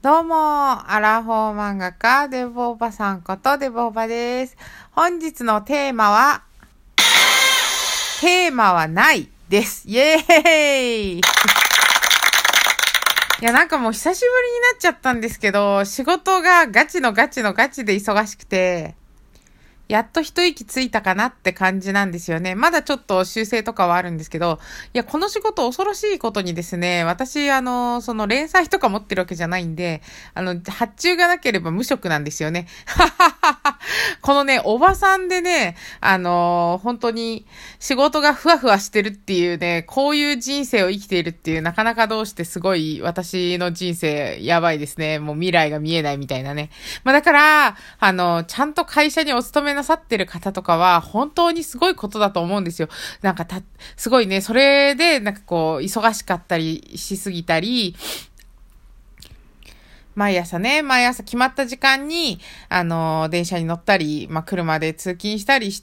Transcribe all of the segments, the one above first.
どうも、アラフォー漫画家、デボーバさんことデボーバです。本日のテーマはないです。イエーイいや、なんかもう久しぶりになっちゃったんですけど、仕事がガチのガチで忙しくて、やっと一息ついたかなって感じなんですよね。まだちょっと修正とかはあるんですけど、いや、この仕事恐ろしいことにですね、私、その連載とか持ってるわけじゃないんで、発注がなければ無職なんですよね。このね、おばさんでね、本当に仕事がふわふわしてるっていうね、こういう人生を生きているっていう、なかなかどうしてすごい私の人生やばいですね。もう未来が見えないみたいなね。まあだから、ちゃんと会社にお勤めなさってる方とかは、本当にすごいことだと思うんですよ。なんかすごいね、それで、なんかこう、忙しかったりしすぎたり、毎朝決まった時間に、電車に乗ったり、まあ、車で通勤したりして、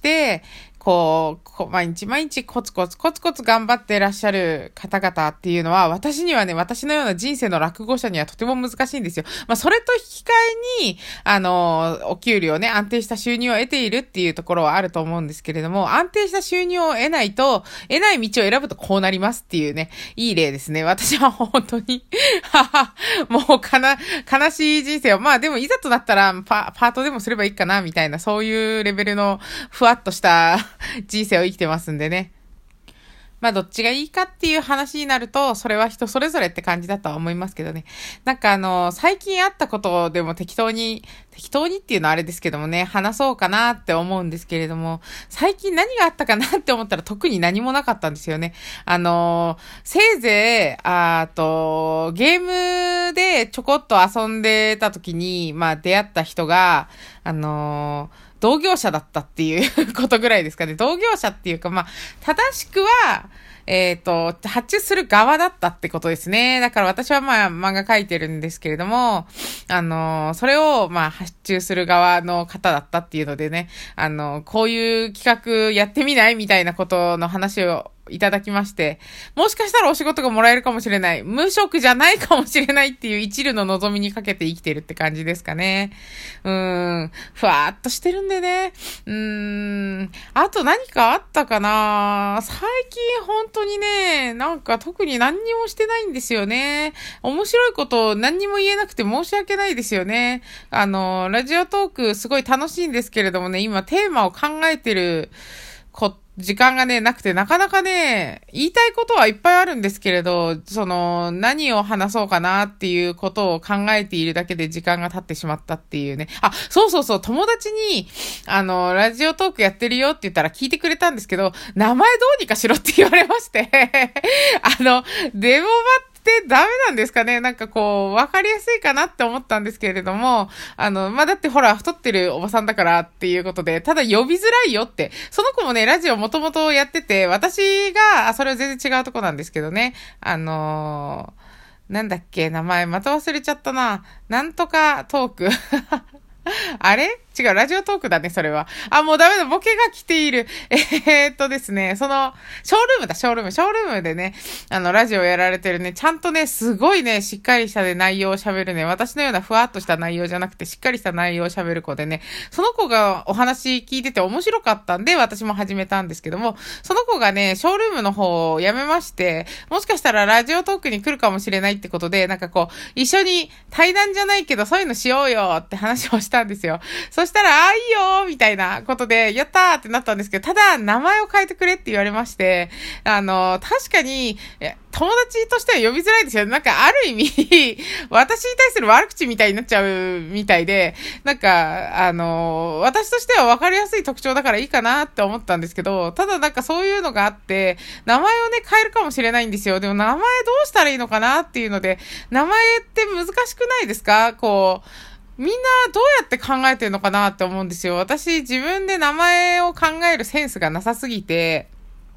毎日コツコツ頑張っていらっしゃる方々っていうのは、私にはね、私のような人生の落語者にはとても難しいんですよ。まあ、それと引き換えに、お給料ね、安定した収入を得ているっていうところはあると思うんですけれども、安定した収入を得ない道を選ぶとこうなりますっていうね、いい例ですね。私は本当にもう悲しい人生を、まあでもいざとなったらパートでもすればいいかな、みたいな、そういうレベルのふわっとした人生を生きてますんでね。まあどっちがいいかっていう話になると、それは人それぞれって感じだとは思いますけどね。なんか最近あったことでも適当にっていうのはあれですけどもね、話そうかなって思うんですけれども、最近何があったかなって思ったら特に何もなかったんですよね。せいぜい、ゲームでちょこっと遊んでた時に、まあ出会った人が、同業者だったっていうことぐらいですかね。同業者っていうか、まあ、正しくは、発注する側だったってことですね。だから私はまあ、漫画描いてるんですけれども、それをまあ、発注する側の方だったっていうのでね、こういう企画やってみないみたいなことの話をいただきまして、もしかしたらお仕事がもらえるかもしれない、無職じゃないかもしれないっていう一縷の望みにかけて生きてるって感じですかね。ふわーっとしてるんでね。あと何かあったかな。最近本当にね、なんか特に何にもしてないんですよね。面白いこと何にも言えなくて申し訳ないですよね。ラジオトークすごい楽しいんですけれどもね、今テーマを考えてる時間がね、なくて、なかなかね、言いたいことはいっぱいあるんですけれど、何を話そうかなっていうことを考えているだけで時間が経ってしまったっていうね。あ、そう、友達に、ラジオトークやってるよって言ったら聞いてくれたんですけど、名前どうにかしろって言われましてデモバってダメなんですかね。なんかわかりやすいかなって思ったんですけれども、まあ、だってほら、太ってるおばさんだからっていうことで、ただ呼びづらいよって、その子もね、ラジオもともとやってて、私が、それは全然違うとこなんですけどね、なんだっけ、名前、また忘れちゃったな。なんとかトーク。あれ違う、ラジオトークだね、それは。あ、もうダメだ、ボケが来ている。ですね、ショールームでね、ラジオやられてるね、ちゃんとね、すごいね、しっかりしたね、内容を喋るね、私のようなふわっとした内容じゃなくて、しっかりした内容を喋る子でね、その子がお話聞いてて面白かったんで、私も始めたんですけども、その子がね、ショールームの方を辞めまして、もしかしたらラジオトークに来るかもしれないってことで、なんか一緒に対談じゃないけど、そういうのしようよって話をしたんですよ。そしたら、いいよみたいなことで、やったーってなったんですけど、ただ、名前を変えてくれって言われまして、確かに、友達としては呼びづらいですよね。なんか、ある意味私に対する悪口みたいになっちゃうみたいで、なんか、私としては分かりやすい特徴だからいいかなって思ったんですけど、ただなんかそういうのがあって、名前をね、変えるかもしれないんですよ。でも名前どうしたらいいのかなっていうので、名前って難しくないですか？みんなどうやって考えてるのかなって思うんですよ。私自分で名前を考えるセンスがなさすぎて、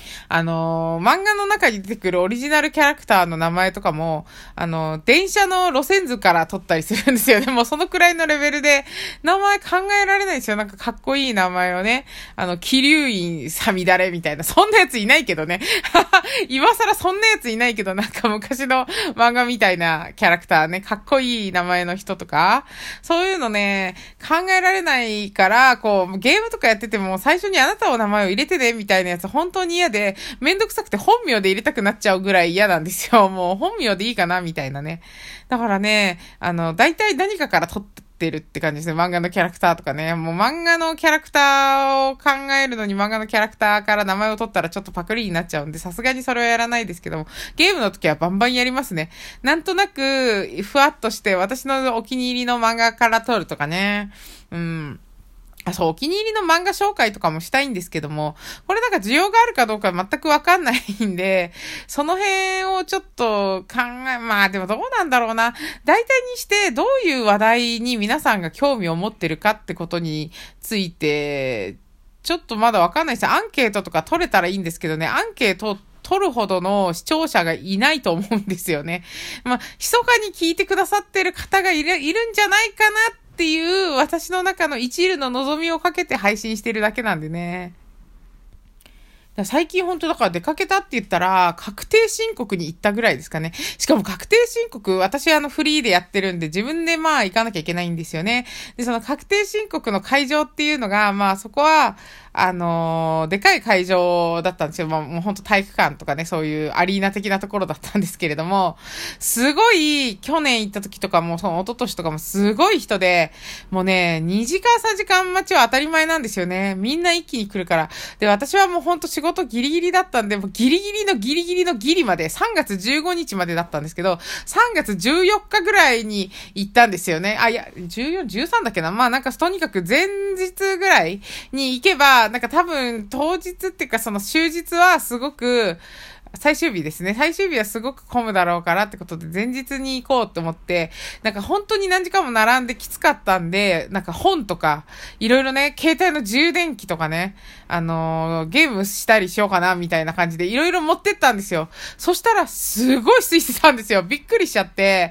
漫画の中に出てくるオリジナルキャラクターの名前とかも、電車の路線図から取ったりするんですよね。もうそのくらいのレベルで、名前考えられないですよ。なんかかっこいい名前をね、気流院さみだれみたいな、そんなやついないけどね。今更そんなやついないけど、なんか昔の漫画みたいなキャラクターね、かっこいい名前の人とか、そういうのね、考えられないから、こう、ゲームとかやってても最初にあなたの名前を入れてね、みたいなやつ本当に嫌で、めんどくさくて本名で入れたくなっちゃうぐらい嫌なんですよ。もう本名でいいかな、みたいなね。だからね、大体何かから取ってるって感じですね。漫画のキャラクターとかね。もう漫画のキャラクターを考えるのに漫画のキャラクターから名前を取ったらちょっとパクリになっちゃうんで、さすがにそれはやらないですけども、ゲームの時はバンバンやりますね。なんとなく、ふわっとして私のお気に入りの漫画から取るとかね。そう、お気に入りの漫画紹介とかもしたいんですけども、これなんか需要があるかどうか全くわかんないんで、その辺をちょっとまあでもどうなんだろうな。大体にしてどういう話題に皆さんが興味を持ってるかってことについて、ちょっとまだわかんないです。アンケートとか取れたらいいんですけどね、アンケート取るほどの視聴者がいないと思うんですよね。まあ、密かに聞いてくださってる方がいるんじゃないかなっていう私の中の一縷の望みをかけて配信してるだけなんでね。最近本当だから出かけたって言ったら、確定申告に行ったぐらいですかね。しかも確定申告、私フリーでやってるんで、自分でまあ行かなきゃいけないんですよね。で、その確定申告の会場っていうのが、まあそこは、でかい会場だったんですよ。まあもう本当体育館とかね、そういうアリーナ的なところだったんですけれども、すごい、去年行った時とかも、その一昨年とかもすごい人で、もうね、2時間3時間待ちは当たり前なんですよね。みんな一気に来るから。で、私はもう本当仕事ギリギリだったんで、もうギリギリのギリギリのギリまで、3月15日までだったんですけど、3月14日ぐらいに行ったんですよね。14、13だっけな。まあなんかとにかく前日ぐらいに行けば、なんか多分当日っていうかその終日はすごく、最終日ですね。最終日はすごく混むだろうからってことで前日に行こうと思って、なんか本当に何時間も並んできつかったんで、なんか本とか、いろいろね、携帯の充電器とかね、ゲームしたりしようかなみたいな感じでいろいろ持ってったんですよ。そしたらすごい空いてたんですよ。びっくりしちゃって、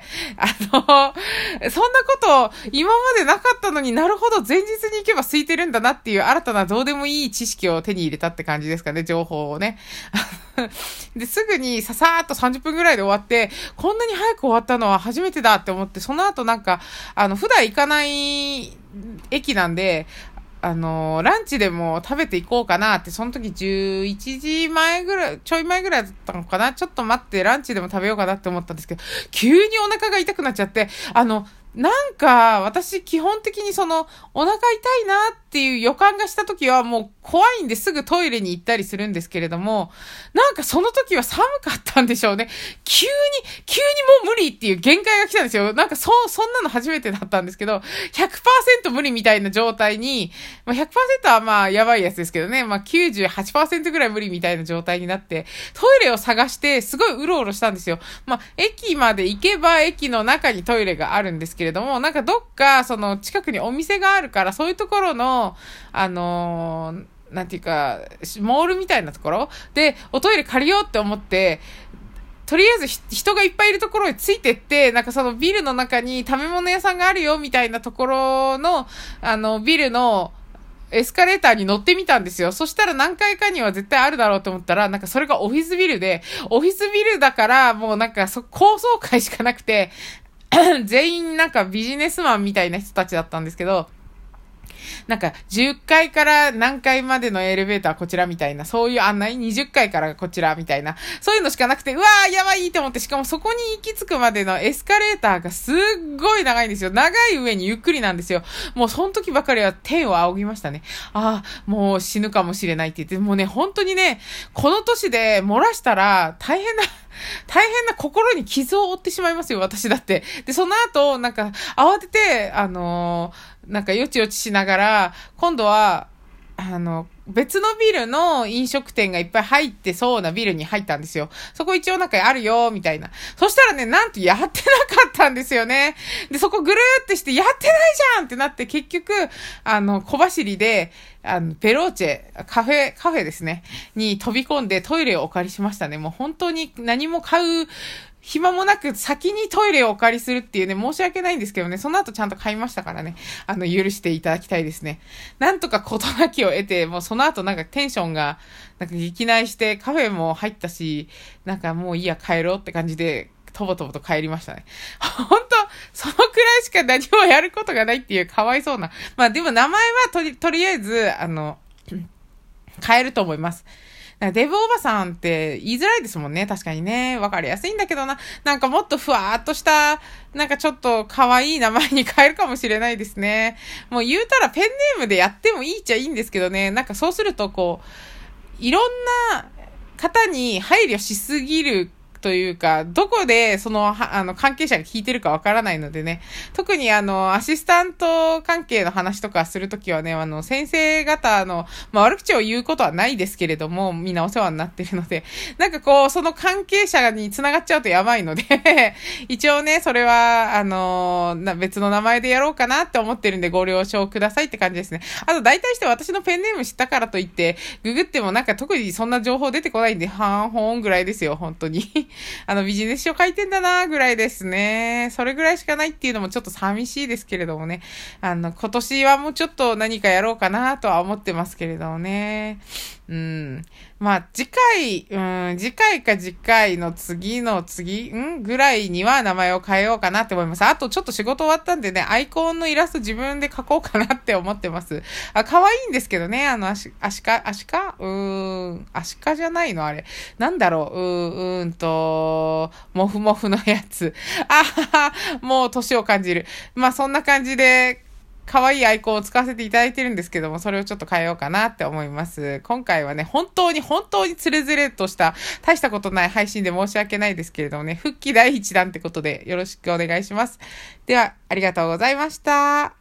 そんなこと今までなかったのになるほど前日に行けば空いてるんだなっていう新たなどうでもいい知識を手に入れたって感じですかね、情報をね。で、すぐにささーっと30分ぐらいで終わって、こんなに早く終わったのは初めてだって思って、その後なんか、普段行かない駅なんで、ランチでも食べていこうかなって、その時11時前ぐらい、ちょい前ぐらいだったのかな、ちょっと待ってランチでも食べようかなって思ったんですけど、急にお腹が痛くなっちゃって、なんか、私基本的にお腹痛いなっていう予感がした時はもう怖いんですぐトイレに行ったりするんですけれども、なんかその時は寒かったんでしょうね。急にもう無理っていう限界が来たんですよ。なんかそんなの初めてだったんですけど、100% 無理みたいな状態に、まあ、100% はまあやばいやつですけどね、まあ 98% ぐらい無理みたいな状態になって、トイレを探してすごいうろうろしたんですよ。まあ駅まで行けば駅の中にトイレがあるんですけれども、なんかどっか近くにお店があるから、そういうところのなんていうかモールみたいなところでおトイレ借りようって思って、とりあえず人がいっぱいいるところについてって、なんかそのビルの中に食べ物屋さんがあるよみたいなところのビルのエスカレーターに乗ってみたんですよ。そしたら何階かには絶対あるだろうと思ったら、なんかそれがオフィスビルで、オフィスビルだからもうなんか高層階しかなくて全員なんかビジネスマンみたいな人たちだったんですけど、なんか10階から何階までのエレベーターこちらみたいな、そういう案内、20階からこちらみたいな、そういうのしかなくて、うわーやばいと思って、しかもそこに行き着くまでのエスカレーターがすっごい長いんですよ。長い上にゆっくりなんですよ。もうその時ばかりは天を仰ぎましたね。もう死ぬかもしれないって言って、もうね、本当にね、この年で漏らしたら大変な心に傷を負ってしまいますよ、私だって。で、その後、なんか、慌てて、なんかよちよちしながら、今度は、 別のビルの飲食店がいっぱい入ってそうなビルに入ったんですよ。そこ一応なんかあるよ、みたいな。そしたらね、なんとやってなかったんですよね。で、そこぐるーってして、やってないじゃんってなって、結局、小走りで、ベローチェ、カフェですね、に飛び込んでトイレをお借りしましたね。もう本当に何も買う、暇もなく先にトイレをお借りするっていうね、申し訳ないんですけどね、その後ちゃんと買いましたからね、許していただきたいですね。なんとか事なきを得て、もうその後なんかテンションが、なんか激内してカフェも入ったし、なんかもういいや帰ろうって感じで、とぼとぼと帰りましたね。本当そのくらいしか何もやることがないっていうかわいそうな。まあでも名前はとりあえず、変えると思います。デブおばさんって言いづらいですもんね。確かにね。わかりやすいんだけどな。なんかもっとふわーっとした、なんかちょっと可愛い名前に変えるかもしれないですね。もう言うたらペンネームでやってもいいっちゃいいんですけどね。なんかそうするとこう、いろんな方に配慮しすぎるというか、どこでその、関係者が聞いてるかわからないのでね。特にアシスタント関係の話とかするときはね、先生方の、まあ、悪口を言うことはないですけれども、みんなお世話になってるので、なんかこう、その関係者に繋がっちゃうとやばいので、一応ね、それは、別の名前でやろうかなって思ってるんで、ご了承くださいって感じですね。あと、大体して私のペンネーム知ったからといって、ググってもなんか特にそんな情報出てこないんで、半々ぐらいですよ、本当に。ビジネス書書いてんだなぐらいですね。それぐらいしかないっていうのもちょっと寂しいですけれどもね。今年はもうちょっと何かやろうかなとは思ってますけれどもね。まあ、次回か次回の次の次、ぐらいには名前を変えようかなって思います。あとちょっと仕事終わったんでね、アイコンのイラスト自分で描こうかなって思ってます。可愛いんですけどね、アシカじゃないのあれ。なんだろう、もふもふのやつ。もう年を感じる。まあ、そんな感じで、可愛いアイコンを使わせていただいてるんですけども、それをちょっと変えようかなって思います。今回はね、本当につれづれとした、大したことない配信で申し訳ないですけれどもね、復帰第一弾ってことでよろしくお願いします。では、ありがとうございました。